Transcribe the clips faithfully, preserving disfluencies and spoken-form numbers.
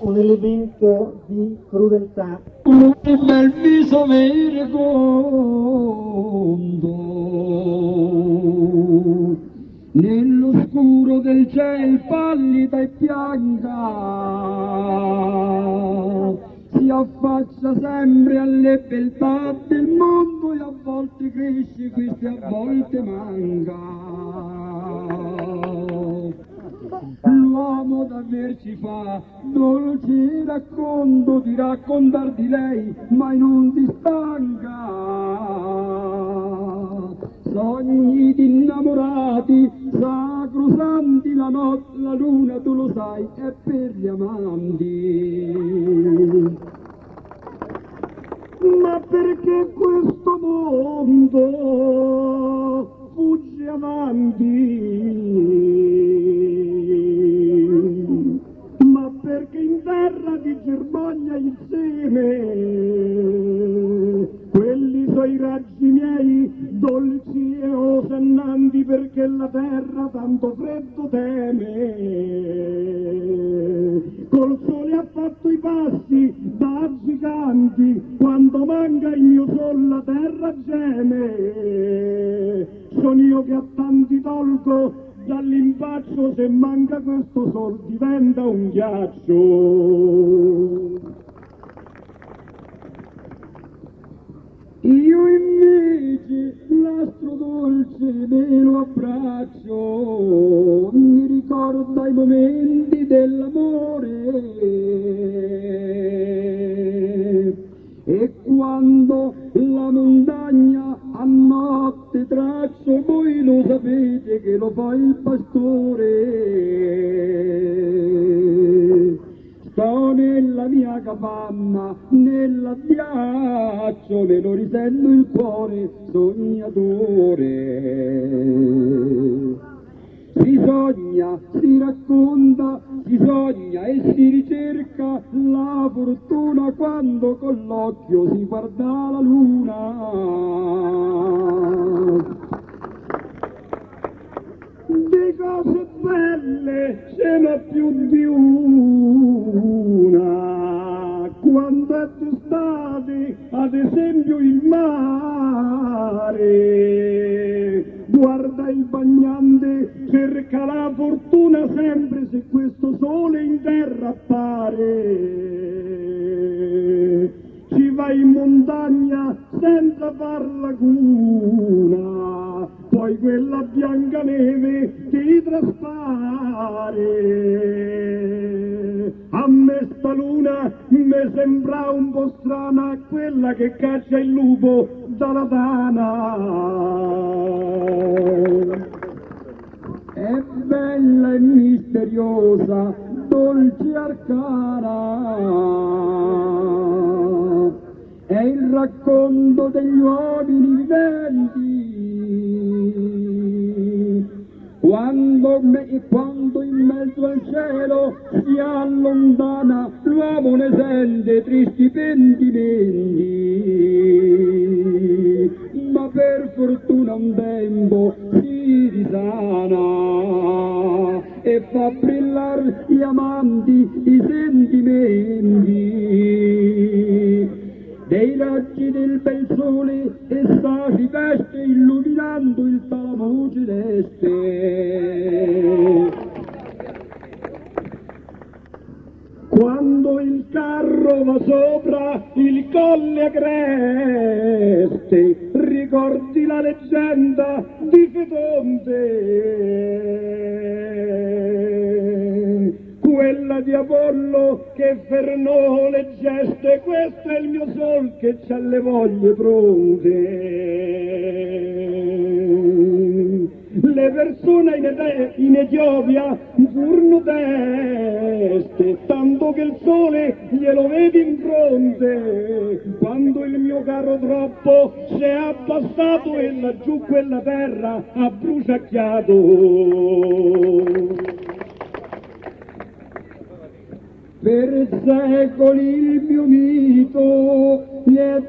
con elemento di crudeltà. Un bel viso verecondo, nell'oscuro del ciel pallida e bianca, si affaccia sempre alle beltà del mondo e a volte cresce, queste a volte manca. L'uomo d'aver ci fa dolce racconto di raccontar di lei, mai non ti stanca. Sogni di innamorati, sacrosanti, la notte, la luna, tu lo sai, è per gli amanti. Ma perché questo mondo fugge avanti? Ma perché in terra di germoglia il seme, quelli sono i raggi miei, dolci e osannanti, perché la terra tanto freddo teme. Col sole ha fatto i passi da giganti, quando manca il mio sol la terra geme. Sono io che a tanti tolgo dall'impaccio, se manca questo sol diventa un ghiaccio. Io invece l'astro dolce me lo abbraccio, mi ricorda i momenti dell'amore, e quando la montagna a notte traccio, voi lo sapete che lo fa il pastore. Sto nella mia capanna, nell'addiaccio, me lo risento il cuore sognatore. Si sogna, si racconta, si sogna e si ricerca la fortuna quando con l'occhio si guarda la luna. Di cose belle ce n'ho più di una, quando è d'estate, ad esempio il mare, guarda il bagnante, cerca la fortuna sempre, se questo sole in terra appare. Ci va in montagna senza far laguna, poi quella bianca neve ti traspare. A me sta luna mi sembra un po' strana, quella che caccia il lupo dalla tana. È bella e misteriosa, dolce arcana, è il racconto degli uomini viventi. Quando, me, quando in mezzo al cielo si allontana, l'uomo ne sente tristi pentimenti, ma per fortuna un tempo si risana e fa brillare gli amanti i sentimenti. Dei raggi del bel sole essa si veste, illuminando il talamo celeste. Quando il carro va sopra il colle agreste, ricordi la leggenda di Fedonte, quella di Apollo che fernò le geste. Questo è il mio sol che c'ha le voglie pronte. Le persone in, Ede- in Etiopia furono teste, tanto che il sole glielo vedi in fronte. Quando il mio carro troppo si è abbassato e laggiù quella terra ha bruciacchiato. Per secoli il mio mito gli è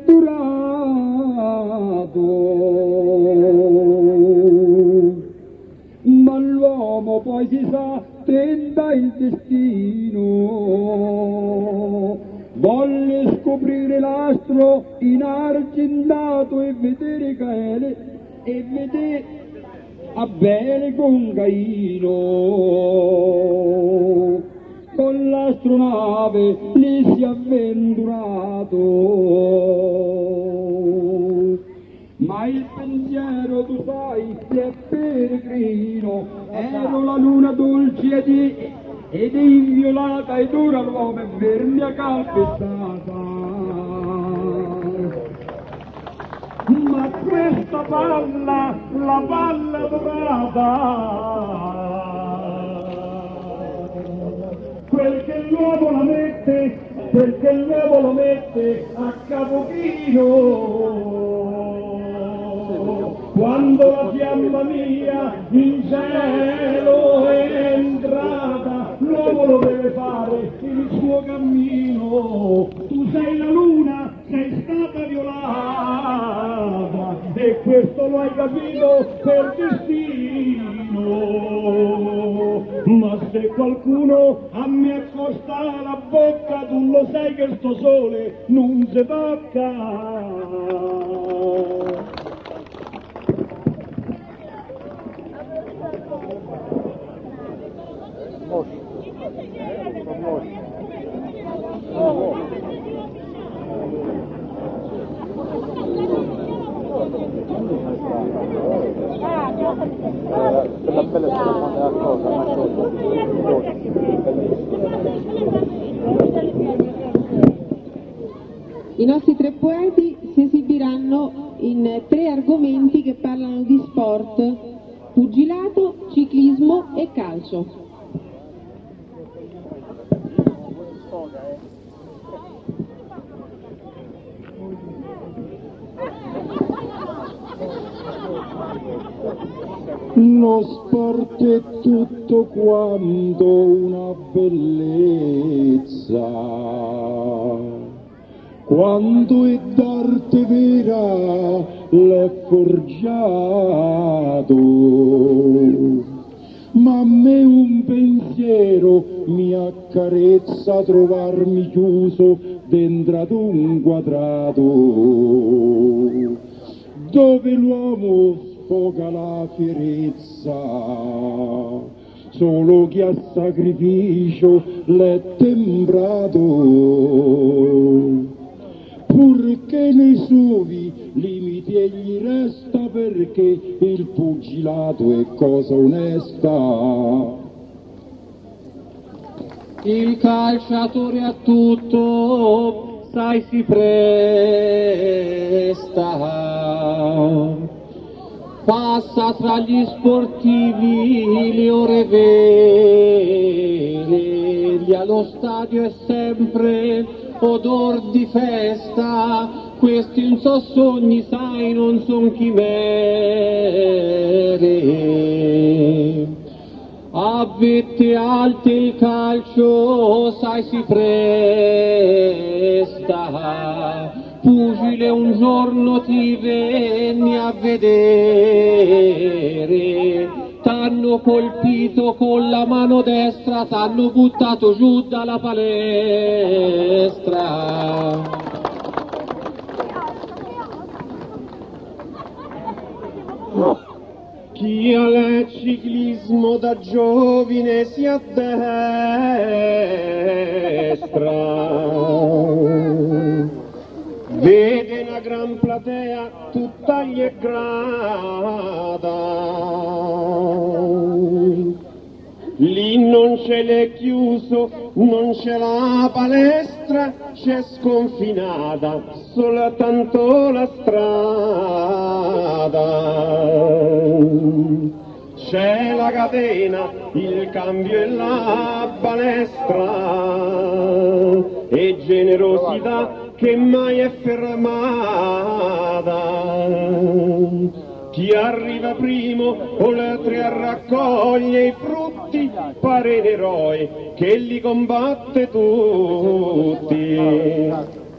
durato, ma l'uomo poi si sa, tenta il destino. Volle scoprire l'astro inargentato e vedere Caele, e vedere Abele con Caino. Con l'astronave lì si è avventurato, ma il pensiero, tu sai, è peregrino. Ero la luna dolce ed, ed è inviolata, ed ora l'uomo è vermia calpestata. Ma questa palla, la palla dorata, quel che l'uomo la mette, quel che l'uomo lo mette a capochino. Quando la fiamma mia in cielo è entrata, l'uomo lo deve fare il suo cammino. Tu sei la luna, sei stata violata, e questo lo hai capito per destino. Ma se qualcuno a me accosta la bocca, tu lo sai che sto sole non si tocca. Quella bella telefone della cosa, ma I nostri tre poeti si esibiranno in tre argomenti che parlano di sport: pugilato, ciclismo e calcio. Lo sport è tutto quanto una bellezza, quando è d'arte vera l'è forgiato, ma a me un pensiero mi accarezza trovarmi chiuso dentro ad un quadrato, dove l'uomo sfoga la fierezza, solo chi a sacrificio l'è temprato, purché nei suoi limiti egli resta, perché il pugilato è cosa onesta. Il calciatore a tutto, sai, si presta, passa tra gli sportivi le ore vere, lì allo stadio è sempre odor di festa, questi non so sogni, sai, non son chimere. A vette alte il calcio, sai, si presta, pugile un giorno ti venni a vedere, t'hanno colpito con la mano destra, t'hanno buttato giù dalla palestra. Chi al ciclismo da giovine si addestra, vede una gran platea tutta gli è grada, lì non ce l'è chiuso, non c'è la palestra, c'è sconfinata soltanto la strada. C'è la catena, il cambio e la balestra, e generosità che mai è fermata. Chi arriva primo oltre a raccoglie i frutti pare un eroe che li combatte tutti.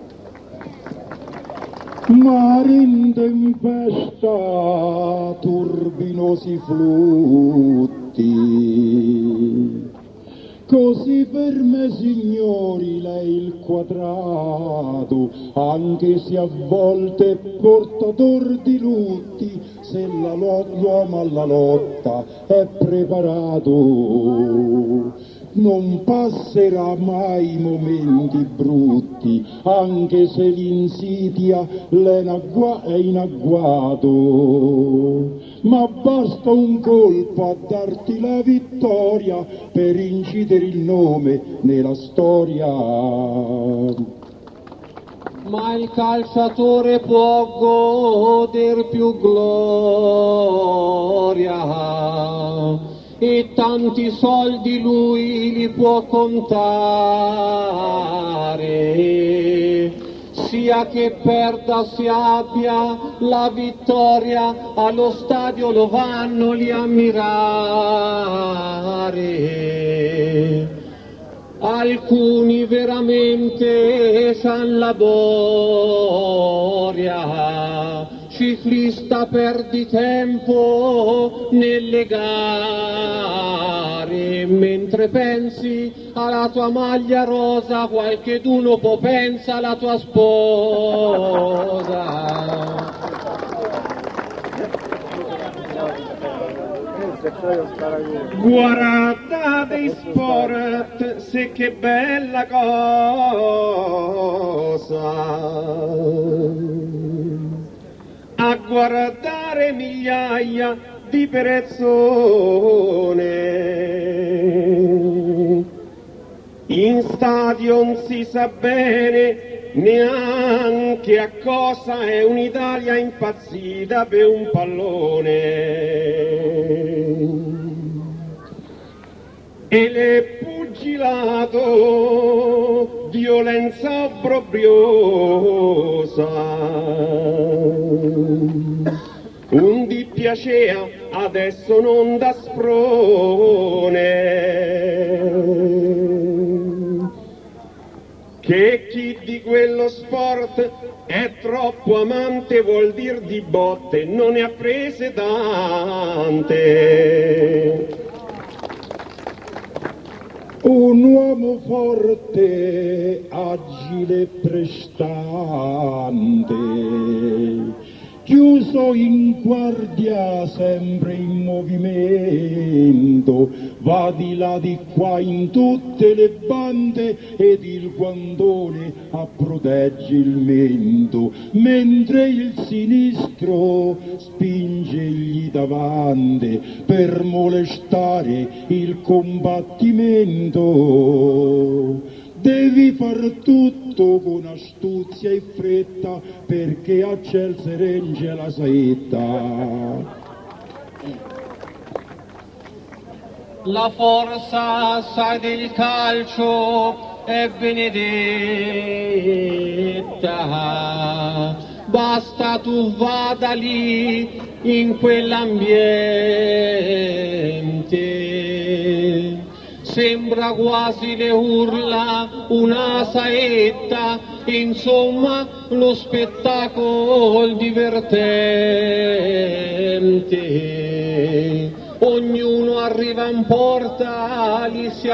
Mare in tempesta, turbinosi flutti, tutti. Così per me, signori, lei il quadrato, anche se a volte è portator di lutti, se la lo- l'uomo alla lotta è preparato, non passerà mai momenti brutti, anche se l'insidia l'è in agua- è in agguato. Ma basta un colpo a darti la vittoria per incidere il nome nella storia. Ma il calciatore può goder più gloria e tanti soldi lui li può contare, sia che perda sia abbia la vittoria, allo stadio lo vanno lì a mirare. Alcuni veramente s'han la boria, ciclista perdi tempo nelle gare, mentre pensi alla tua maglia rosa, qualcheduno può pensa alla tua sposa. Guardate sport, se che bella cosa, a guardare migliaia di persone, in stadio non si sa bene neanche a cosa è un'Italia impazzita per un pallone, e le pugilato, violenza obbrobriosa, un di piacea adesso non da sprone, che chi di quello sport è troppo amante vuol dir di botte non ne ha prese tante. Un uomo forte, agile e prestante, chiuso in guardia, sempre in movimento, va di là di qua in tutte le bande ed il guandone a protegge il mento, mentre il sinistro spingegli davanti per molestare il combattimento. Devi far tutto con astuzia e fretta, perché a Chelsea regge la saetta. La forza, sai, del calcio è benedetta, basta tu vada lì in quell'ambiente, sembra quasi le urla una saetta, insomma lo spettacolo divertente. Ognuno arriva in porta, li si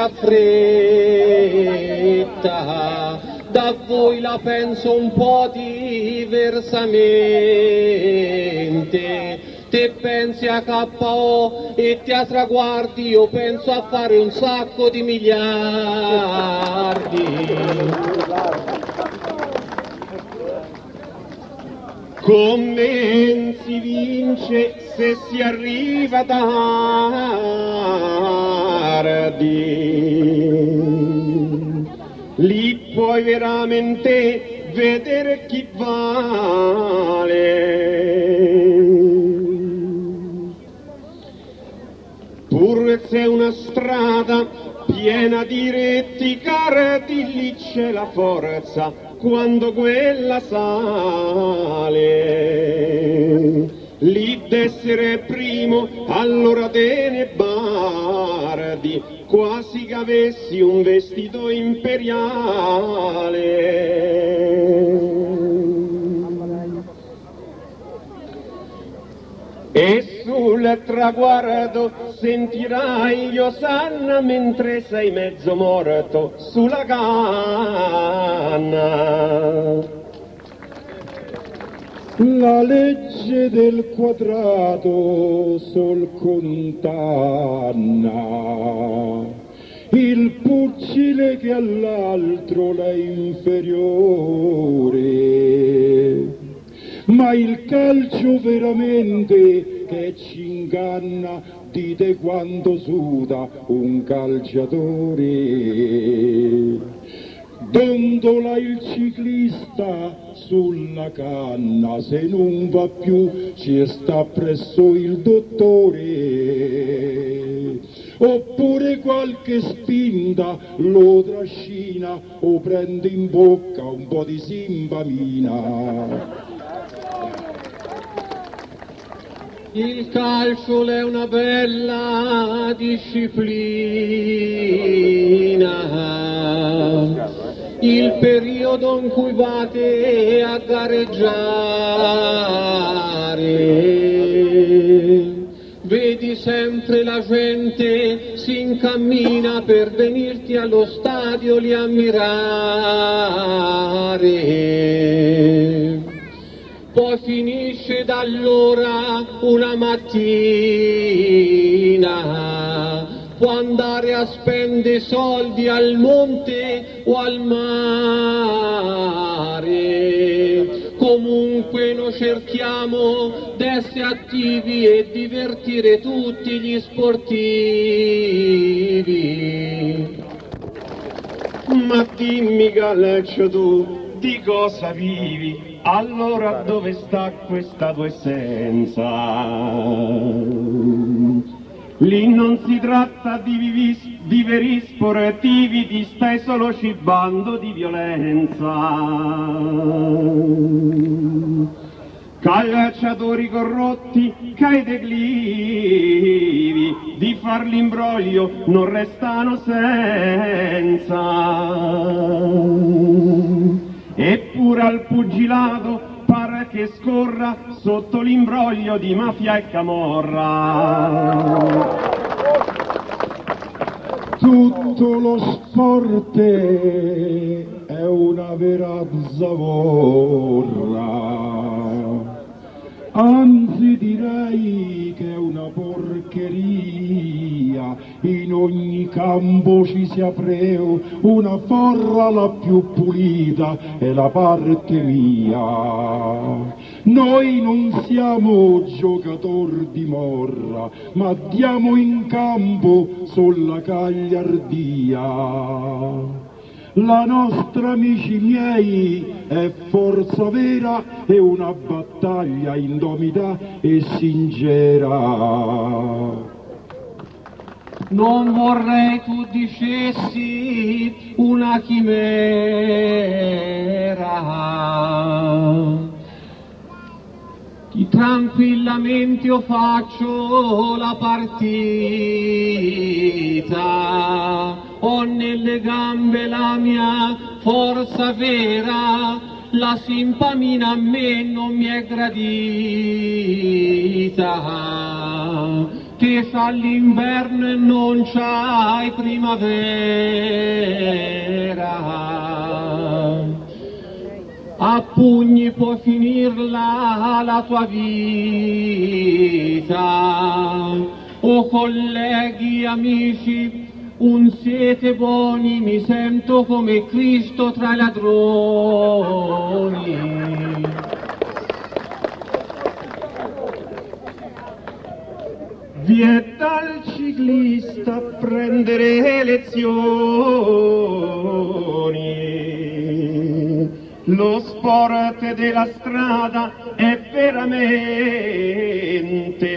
affretta, da voi la penso un po' diversamente. Te pensi a K O e ti a traguardi, io penso a fare un sacco di miliardi. Come si vince se si arriva tardi, lì puoi veramente vedere chi vale. Pur se una strada piena di retti cardi, lì c'è la forza quando quella sale. Lì d'essere primo, allora te ne bardi, quasi che avessi un vestito imperiale. E su sul traguardo sentirai Osanna mentre sei mezzo morto sulla canna. La legge del quadrato sol condanna il pugile che all'altro l'è inferiore, ma il calcio veramente che ci inganna, dite quando suda un calciatore. Dondola il ciclista sulla canna, se non va più ci sta presso il dottore, oppure qualche spinta lo trascina o prende in bocca un po' di simbamina. Il calcio è una bella disciplina, il periodo in cui vate a gareggiare, vedi sempre la gente si incammina per venirti allo stadio li ammirare. Poi finisce da allora una mattina, può andare a spendere soldi al monte o al mare. Comunque noi cerchiamo di essere attivi e divertire tutti gli sportivi. Ma dimmi calcio tu, di cosa vivi? Allora dove sta questa tua essenza? Lì non si tratta di, vivis, di veri sportivi, ti stai solo cibando di violenza. Calciatori corrotti, cai declivi, di far l'imbroglio non restano senza. Eppure al pugilato pare che scorra sotto l'imbroglio di mafia e camorra. Tutto lo sport è una vera zavorra, anzi direi che è una porcheria, in ogni campo ci si apre una forra, la più pulita è la parte mia. Noi non siamo giocatori di morra, ma diamo in campo sulla gagliardia. La nostra, amici miei, è forza vera e una battaglia indomita e sincera. Non vorrei tu dicessi una chimera, tranquillamente io faccio la partita, ho nelle gambe la mia forza vera, la simpamina a me non mi è gradita, che c'ha l'inverno e non c'hai primavera. A pugni può finirla la tua vita, o colleghi, amici, un siete buoni, mi sento come Cristo tra i ladroni. Vieta al ciclista prendere lezioni, lo sport della strada è veramente,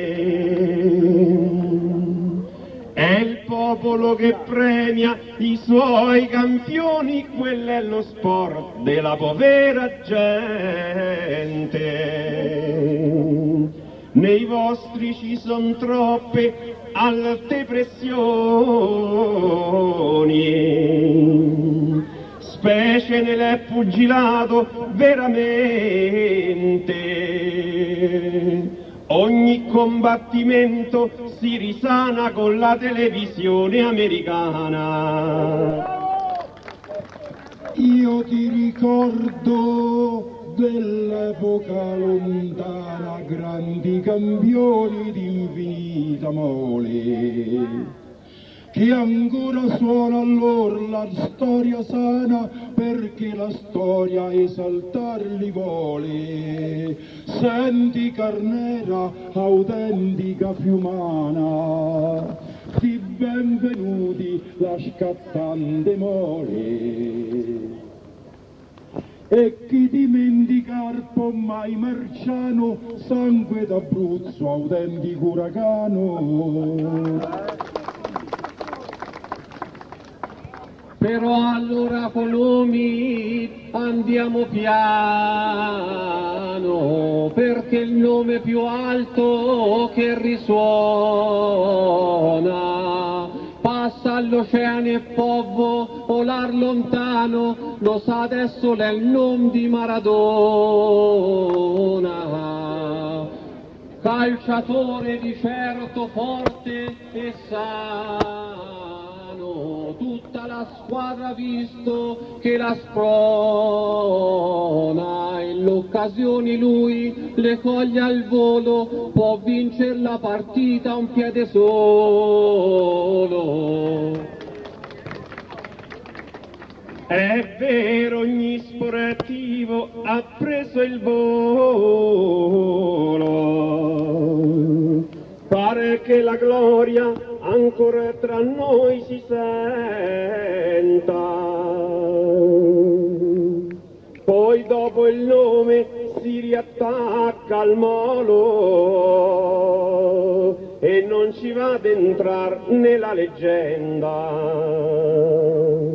è il popolo che premia i suoi campioni, quello è lo sport della povera gente. Nei vostri ci son troppe alte pressioni, specie nel pugilato veramente. ogni combattimento si risana con la televisione americana. Io ti ricordo dell'epoca lontana, grandi campioni d'infinita mole, che ancora suona allora la storia sana, perché la storia esaltar li vuole. Senti carnera, autentica fiumana, di benvenuti la scattante mole. E chi dimenticar può mai Marciano, sangue d'Abruzzo, autentico uragano. Però allora Colomi andiamo piano, perché il nome più alto che risuona passa all'oceano e può volar lontano, lo sa adesso è il nome di Maradona, calciatore di certo forte e sano, tutta la squadra ha visto che la sprona, in l'occasione lui le coglie al volo, può vincere la partita a un piede solo. È vero, ogni sportivo ha preso il volo, pare che la gloria ancora tra noi si senta, poi dopo il nome si riattacca al molo e non ci va ad entrar nella leggenda.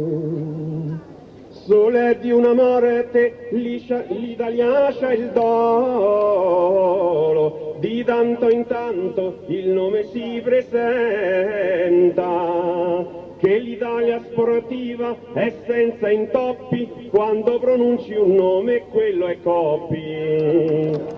Sole di una morte l'Italia c'ha il dolo, di tanto in tanto il nome si presenta, che l'Italia sportiva è senza intoppi, quando pronunci un nome quello è Coppi.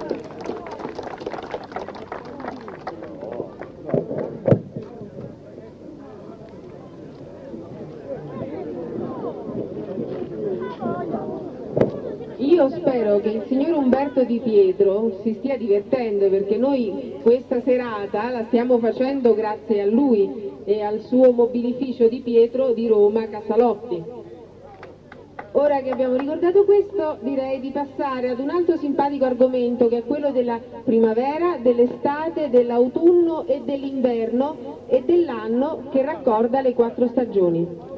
Io spero che il signor Umberto Di Pietro si stia divertendo, perché noi questa serata la stiamo facendo grazie a lui e al suo mobilificio Di Pietro di Roma Casalotti. Ora che abbiamo ricordato questo, direi di passare ad un altro simpatico argomento, che è quello della primavera, dell'estate, dell'autunno e dell'inverno e dell'anno che raccorda le quattro stagioni.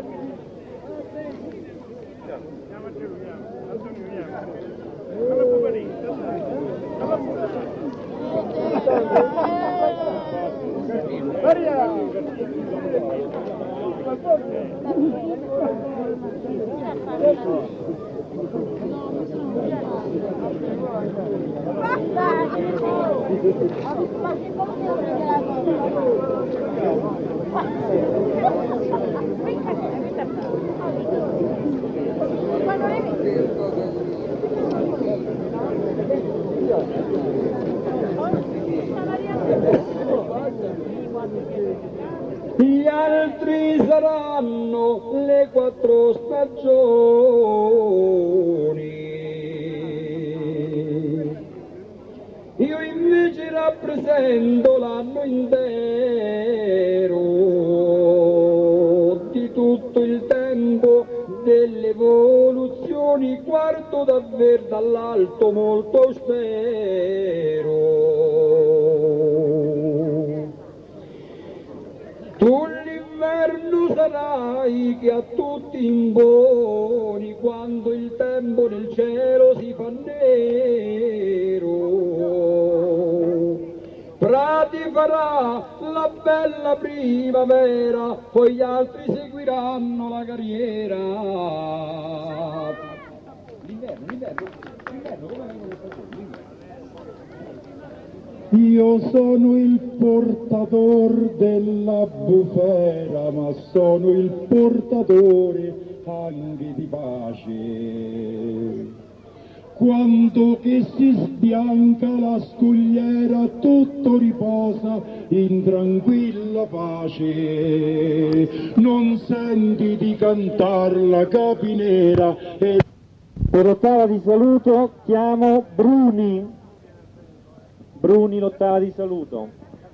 Gli altri saranno le quattro stagioni, io invece rappresento l'anno intero di tutto il tempo delle evoluzioni, quarto davvero dall'alto molto austero. Tu l'inverno sarai che a tutti imponi, quando il tempo nel cielo si fa nero. Prati farà la bella primavera, poi gli altri seguiranno la carriera. L'inverno, l'inverno, l'inverno, come vengono le stagioni? Io sono il portatore della bufera, ma sono il portatore anche di pace. quando che si sbianca la scogliera tutto riposa in tranquilla pace, non senti di cantar la capinera. E... Per l'ottava di saluto chiamo Bruni, Bruni l'ottava di saluto.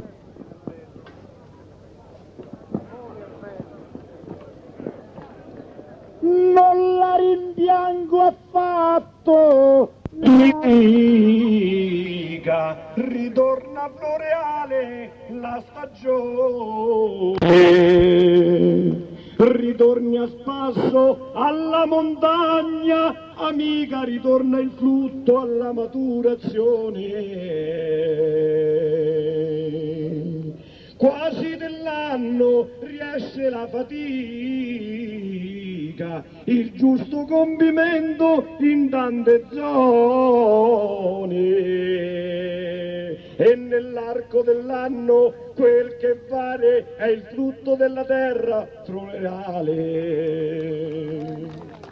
Non la rimpiango affatto, dica, ritorna a Floreale la stagione, ritorni a spasso alla montagna, amica, ritorna il frutto alla maturazione, quasi dell'anno riesce la fatica, il giusto compimento in tante zone, e nell'arco dell'anno quel che vale è il frutto della terra floreale.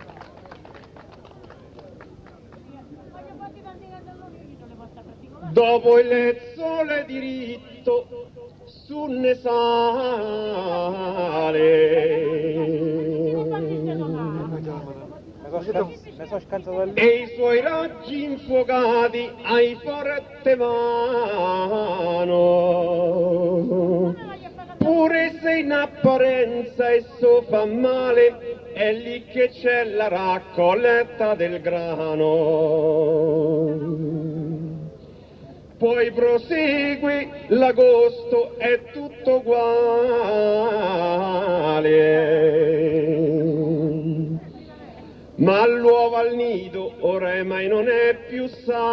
Dopo il sole diritto su ne sale e i suoi raggi infuocati ai forte mano, pure se in apparenza esso fa male, è lì che c'è la raccolta del grano. Poi prosegue, l'agosto è tutto uguale, ma l'uovo al nido oramai non è più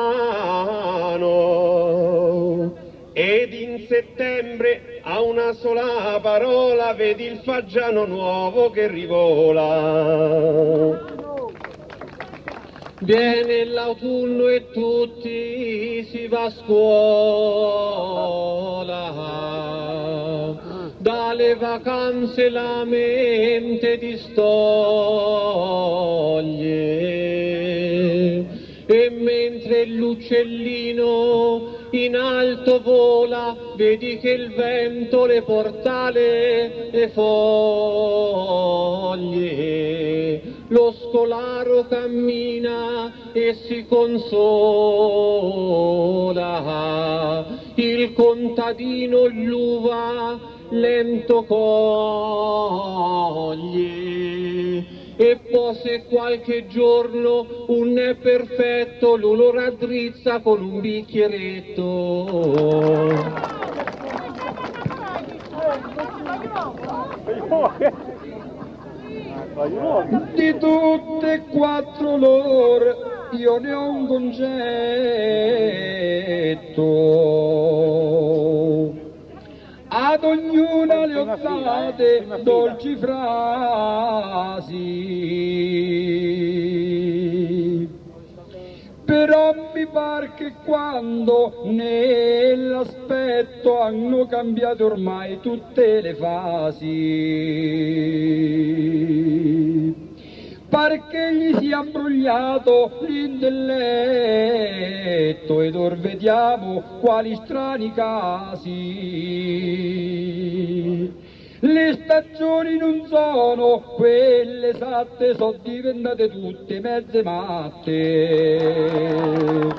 sano, ed in settembre a una sola parola vedi il fagiano nuovo che rivola. Viene l'autunno e tutti si va a scuola, dalle vacanze la mente distoglie, e mentre l'uccellino in alto vola, vedi che il vento le porta le foglie. Lo scolaro cammina e si consola, il contadino l'uva lento coglie, e poi se qualche giorno un è perfetto lui lo raddrizza con un bicchieretto. Di tutte e quattro loro io ne ho un concetto, ad ognuna le ho date dolci frasi, però mi par che quando nell'aspetto hanno cambiato ormai tutte le fasi, perché gli sia imbrogliato l'intelletto, ed or vediamo quali strani casi. Le stagioni non sono quelle esatte, sono diventate tutte mezze matte.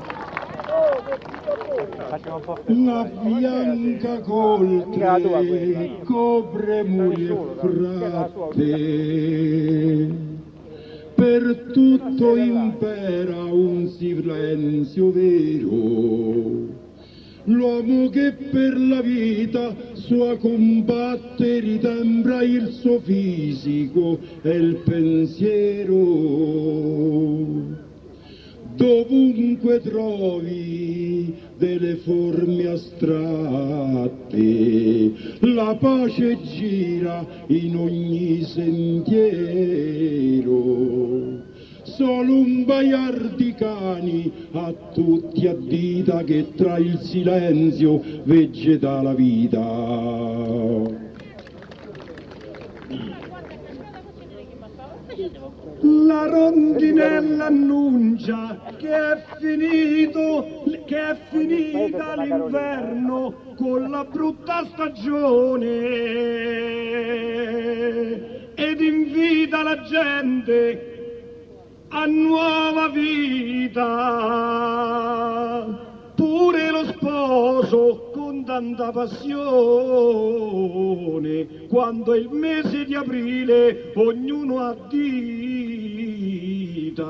La bianca coltre copre moglie fratte, per tutto impera un silenzio vero. L'uomo che per la vita sua combatte ritembra il suo fisico e il pensiero. Dovunque trovi delle forme astratte, la pace gira in ogni sentiero. Solo un baiar di cani a tutti addita che tra il silenzio vegeta la vita. La rondinella annuncia che è finito, che è finita l'inverno con la brutta stagione ed invita la gente a nuova vita. Pure lo sposo con tanta passione, quando è il mese di aprile ognuno addita.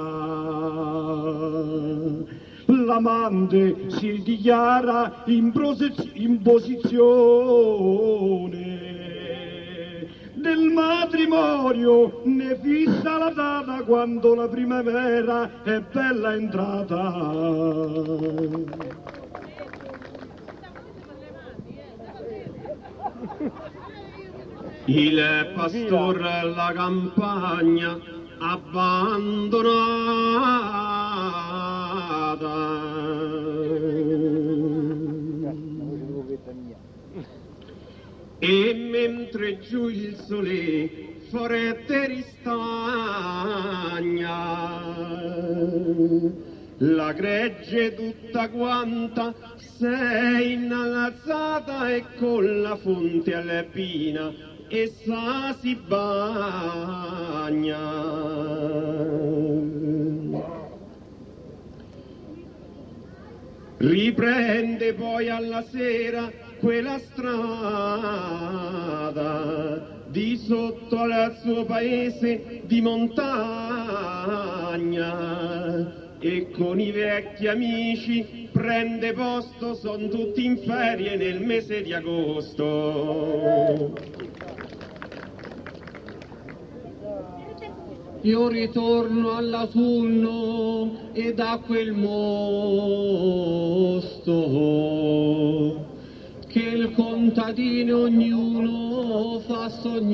L'amante si dichiara in, in posizione del matrimonio, ne fissa la data quando la primavera è bella entrata. Il pastor la campagna abbandonata e mentre giù il sole forte ristagna, la gregge tutta quanta sei innalzata e con la fonte alpina essa si bagna. Riprende poi alla sera quella strada di sotto al suo paese di montagna e con i vecchi amici prende posto, son tutti in ferie nel mese di agosto. Io ritorno all'autunno e da quel mosto che il contadino ognuno fa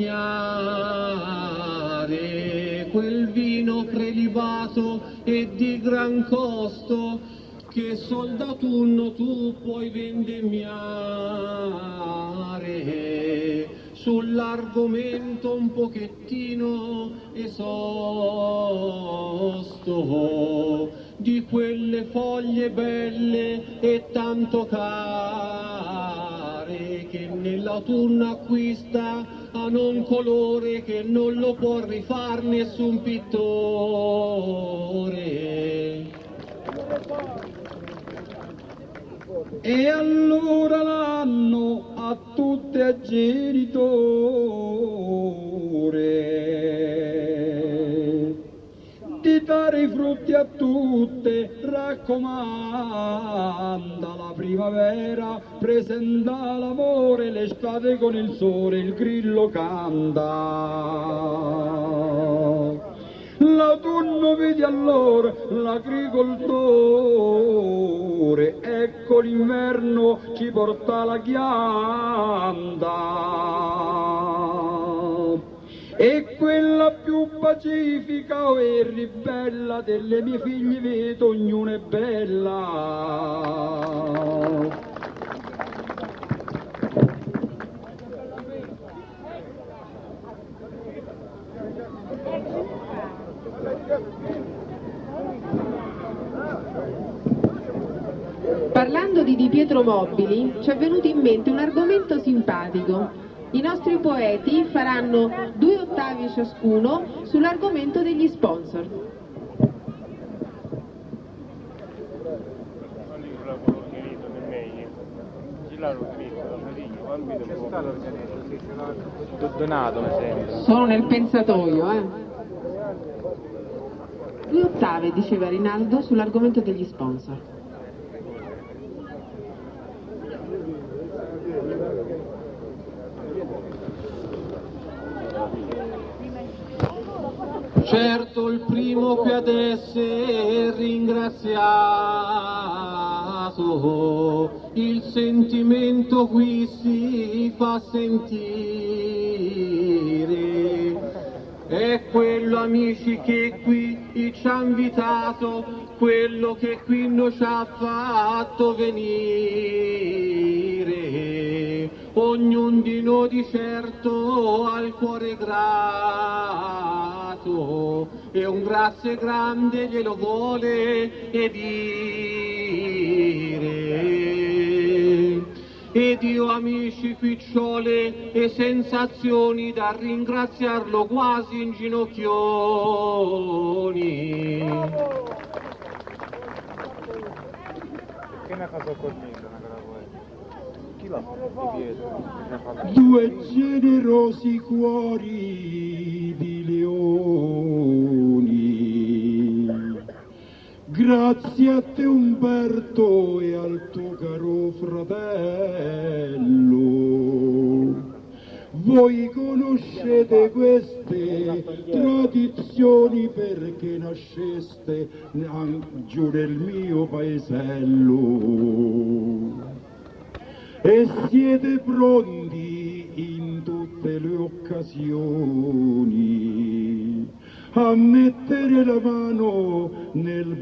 sognare, quel vino prelibato e di gran costo che sol d'autunno tu puoi vendemmiare. Sull'argomento un pochettino esosto di quelle foglie belle e tanto care che nell'autunno acquista hanno un colore che non lo può rifar nessun pittore. E allora l'anno a tutte a genitore di dare i frutti a tutte, raccomanda la primavera, presenta l'amore, l'estate con il sole, il grillo canta. L'autunno vedi allora l'agricoltore, ecco l'inverno ci porta la ghianda. E quella più pacifica e ribella delle mie figlie vedo ognuna è bella. Parlando di Di Pietro Mobili, ci è venuto in mente un argomento simpatico. I nostri poeti faranno due ottavi ciascuno sull'argomento degli sponsor. Donato mi sembra. Sono nel pensatoio, eh. Due ottave, diceva Rinaldo, sull'argomento degli sponsor. Certo il primo che ad essere ringraziato, il sentimento qui si fa sentire, è quello amici che qui ci ha invitato, quello che qui non ci ha fatto venire, ognun di noi di certo al cuore grato. fatto e un grazie grande glielo vuole e dire. Ed io amici ficciole e sensazioni da ringraziarlo quasi in ginocchioni. Che una cosa cornetta, una cosa poetica. Chi l'ha fatto? Di Pietro. Due generosi cuori di leoni. Grazie a te Umberto e al tuo caro fratello. Voi conoscete queste tradizioni perché nasceste giù nel mio paesello. E siete pronti in tutte le occasioni a mettere la mano nel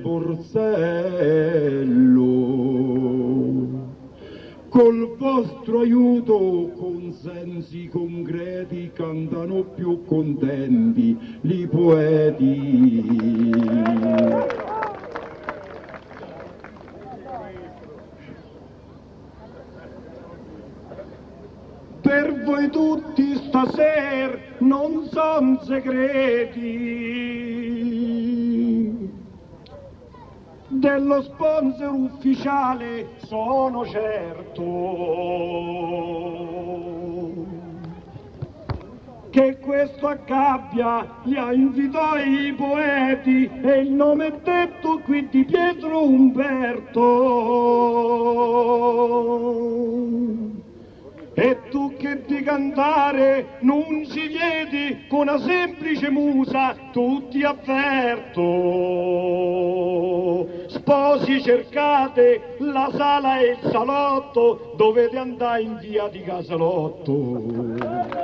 borsello. Col vostro aiuto consensi concreti cantano più contenti li poeti. Per voi tutti stasera non son segreti, dello sponsor ufficiale sono certo, che questo a Gabbia li ha invitato i poeti e il nome è detto qui di Pietro Umberto. E tu che di cantare non ci vieni con una semplice musa, tu ti avverto. Sposi cercate la sala e il salotto, dovete andare in via di Casalotto.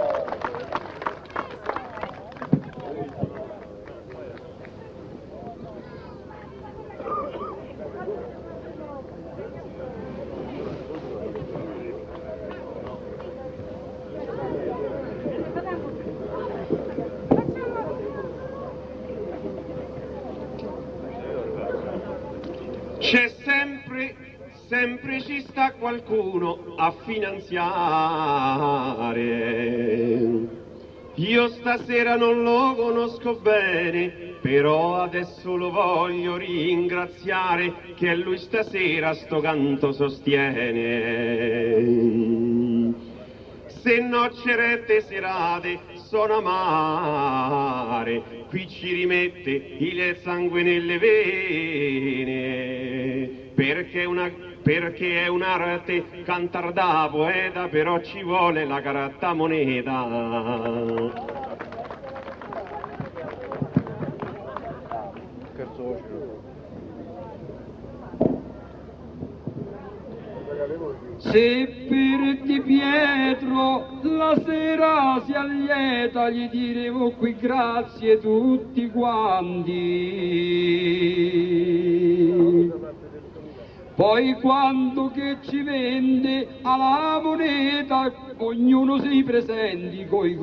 C'è sempre, sempre ci sta qualcuno a finanziare. Io stasera non lo conosco bene, però adesso lo voglio ringraziare che lui stasera sto canto sostiene. Se no cerette serate sono amare, qui ci rimette il sangue nelle vene, perché è una, perché è un'arte cantar da poeta, però ci vuole la caratta moneta. Se per Di Pietro la sera si allieta, gli diremo qui grazie tutti quanti. Poi quando che ci vende alla moneta, ognuno si presenti coi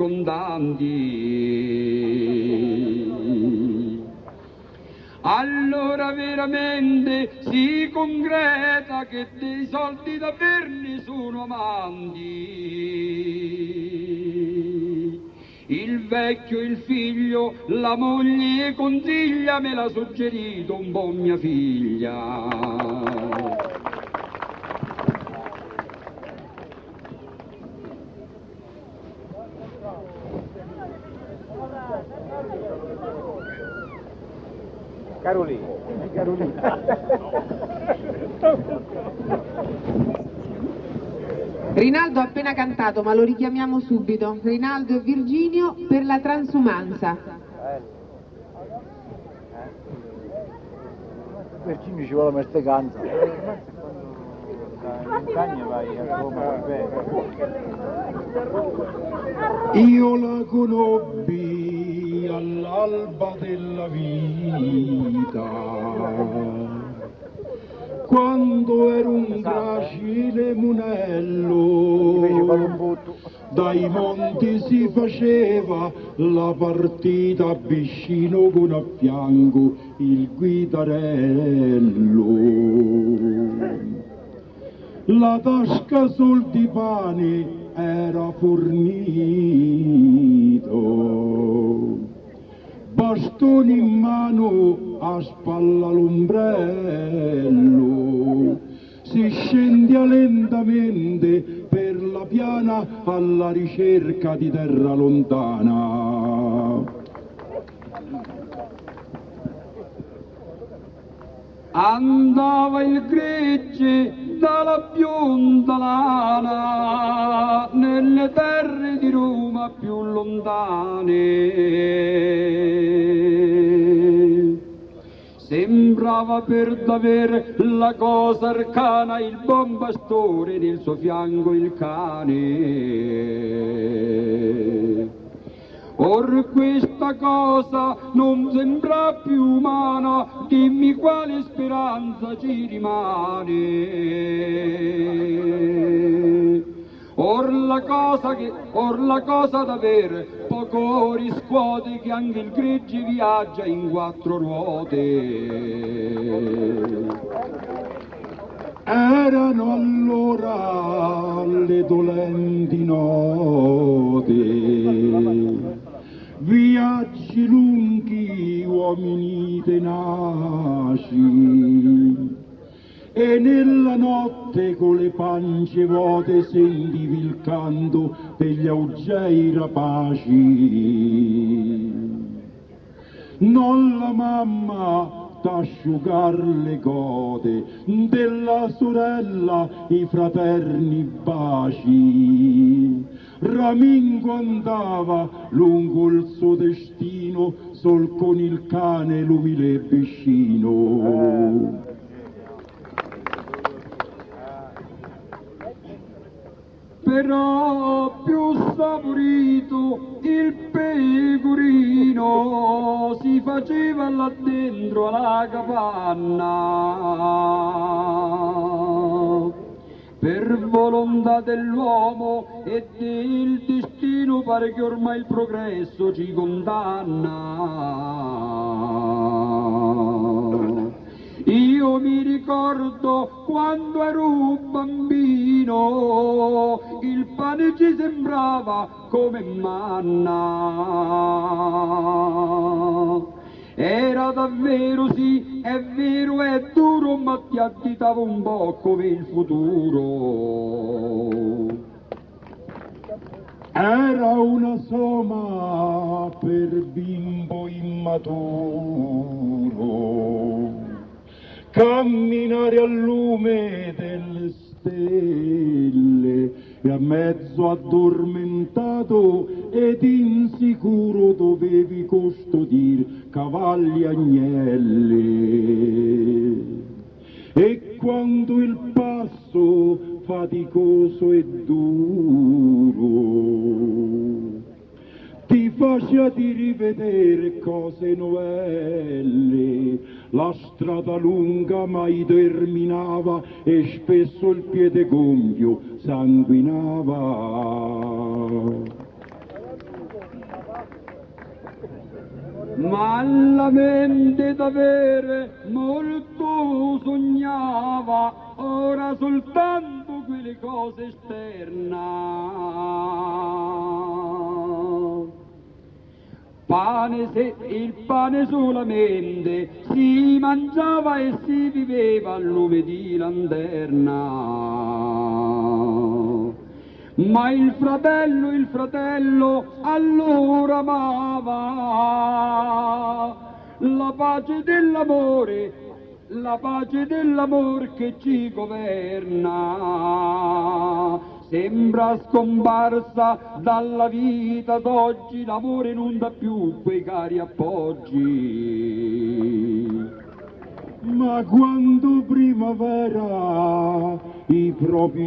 contanti. Allora veramente si concreta che dei soldi davvero ne sono amanti. Il vecchio, il figlio, la moglie consiglia, me l'ha suggerito un po' mia figlia. Carolina, Carolina. Rinaldo ha appena cantato, ma lo richiamiamo subito. Rinaldo e Virginio per la transumanza. Virginio ci vuole queste canza. In montagna vai a Roma, Io la conobbi all'alba della vita, quando ero un gracile munello, dai monti si faceva la partita vicino con a fianco il guitarello. La tasca sul di pane era fornito, bastone in mano a spalla l'ombrello, si scendia lentamente per la piana alla ricerca di terra lontana. Andava il gregge dalla bionda lana nelle terre di Roma più lontane. Sembrava per davvero la cosa arcana il buon pastore, nel suo fianco il cane. Or questa cosa non sembra più umana, dimmi quale speranza ci rimane. Or la cosa che, or la cosa davvero poco riscuote che anche il gregge viaggia in quattro ruote. Erano allora le dolenti note, viaggi lunghi, uomini tenaci, e nella notte con le pance vuote sentivi il canto degli augei rapaci. Non la mamma t'asciugar le gote, della sorella i fraterni baci. Ramingo andava lungo il suo destino, sol con il cane l'umile vicino. Però più saporito il pecorino si faceva là dentro alla capanna. Per volontà dell'uomo e del destino pare che ormai il progresso ci condanna. Io mi ricordo quando ero bambino, il pane ci sembrava come manna. Era davvero sì, è vero, è duro, ma ti additava un po' come il futuro. Era una soma per bimbo immaturo, camminare al lume delle stelle e a mezzo addormentato ed insicuro dovevi custodir cavalli agnelle. E quando il passo faticoso e duro ti faceva di rivedere cose novelle, la strada lunga mai terminava e spesso il piede gonfio sanguinava. Ma la mente d'avere molto sognava, ora soltanto quelle cose esterne. Pane se, il pane solamente si mangiava e si viveva al lume di lanterna. Ma il fratello, il fratello allora amava la pace dell'amore, la pace dell'amor che ci governa. Sembra scomparsa dalla vita d'oggi, l'amore non dà più quei cari appoggi. Ma quando primavera i propri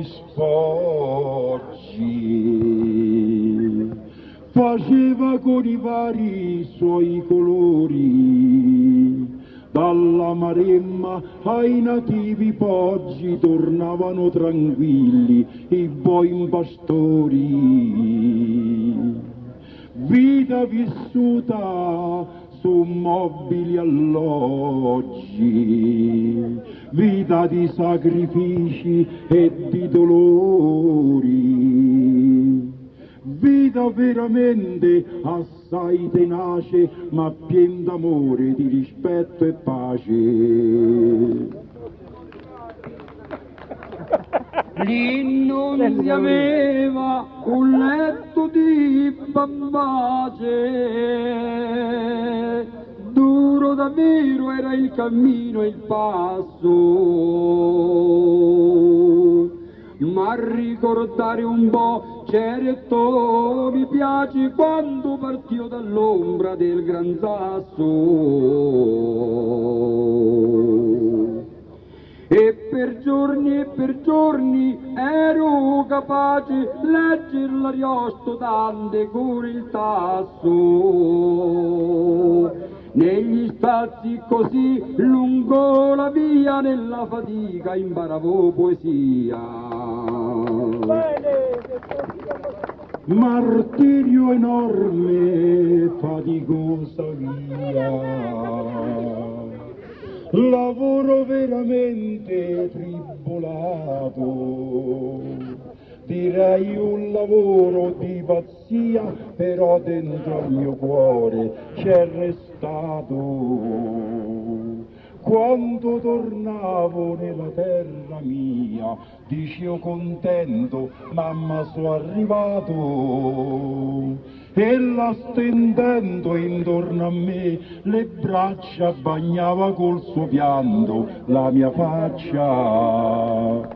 spoggi faceva con i vari suoi colori, Dalla Maremma ai nativi poggi tornavano tranquilli i buoi pastori. Vita vissuta su mobili alloggi, vita di sacrifici e di dolori, vita veramente assai tenace ma pien d'amore, di rispetto e pace. Lì non si aveva un letto di bambace, duro davvero era il cammino e il passo, ma ricordare un po' certo mi piace quando partio dall'ombra del Gran Sasso. E per giorni e per giorni ero capace legger l'Ariosto Dante con il tasso. Negli spazi così lungo la via, nella fatica imparavo poesia. Martirio enorme, faticosa via. Lavoro veramente tribolato, direi un lavoro di pazzia, però dentro al mio cuore c'è restato. Quando tornavo nella terra mia, dicevo contento, mamma sono arrivato. Ella stendendo intorno a me le braccia bagnava col suo pianto la mia faccia.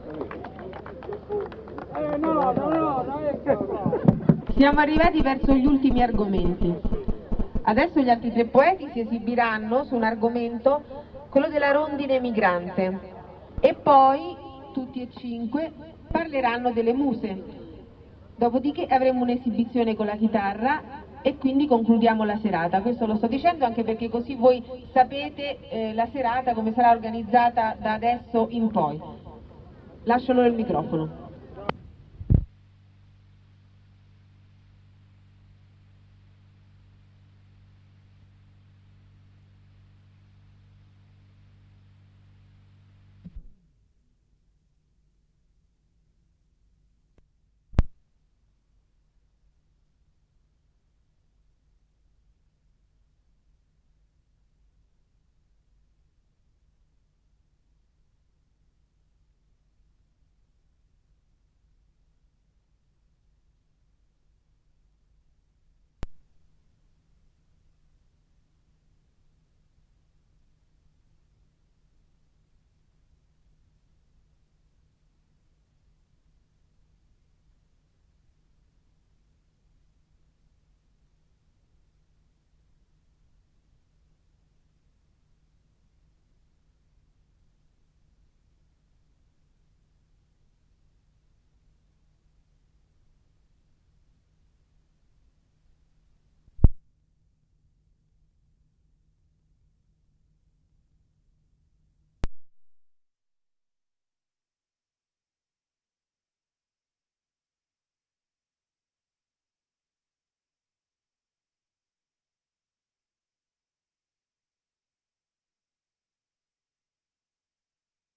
Siamo arrivati verso gli ultimi argomenti. Adesso gli altri tre poeti si esibiranno su un argomento, quello della rondine migrante, e poi tutti e cinque parleranno delle muse. Dopodiché avremo un'esibizione con la chitarra e quindi concludiamo la serata. Questo lo sto dicendo anche perché così voi sapete eh, la serata come sarà organizzata da adesso in poi. Lascio loro il microfono.